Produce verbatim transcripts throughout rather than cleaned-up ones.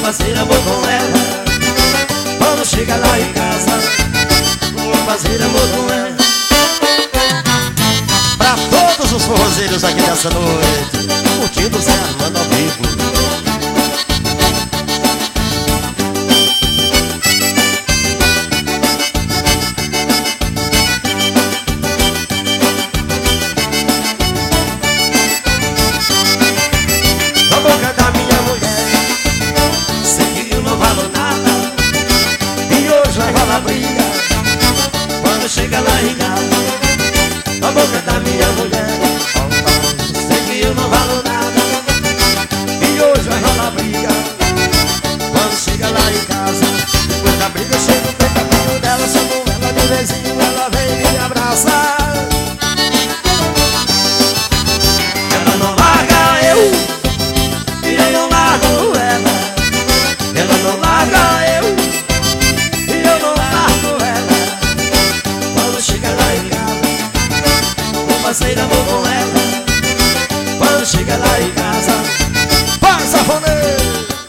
fazer amor com ela. Quando chega lá em casa, vou fazer amor com ela. Pra todos os forrozeiros aqui dessa noite, curtindo o Zé Armando ao vivo. Chega lá em casa, na boca da minha mulher, sei que eu não valo nada, e hoje vai rolar briga. Quando chega lá em casa, depois da briga eu chego feita perto dela, chamo ela de vizinho, ela vem e me abraça. Ela não larga eu, e eu não largo ela. Ela não larga eu, e eu não largo ela. Chega lá em casa, vou fazer amor com ela. Quando chega lá em casa, vai, safoneiro!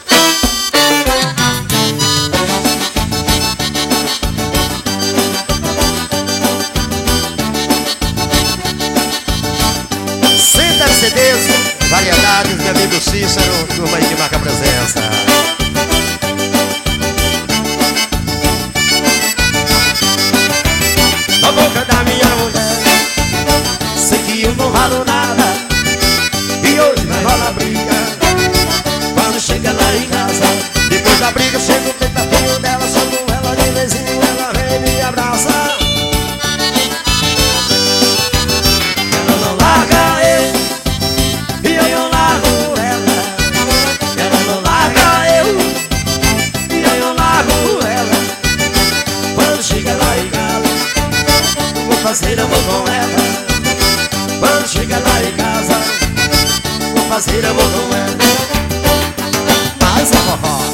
Center C Ds, variedades, meu amigo Cícero, turma aí que marca presença. na boca da minha mulher, sei que eu não valo nada, e hoje vai rolar briga. Quando chega lá em casa, depois da briga eu chego feita perto dela, chamo ela de vizinho, ela vem e me abraça. Ela não larga eu, e eu não largo ela. Ela não larga eu, e eu não largo ela. Quando chega lá em casa, vou fazer amor com ela. Quando chega lá em casa, vou fazer amor com ela. Mas a vovó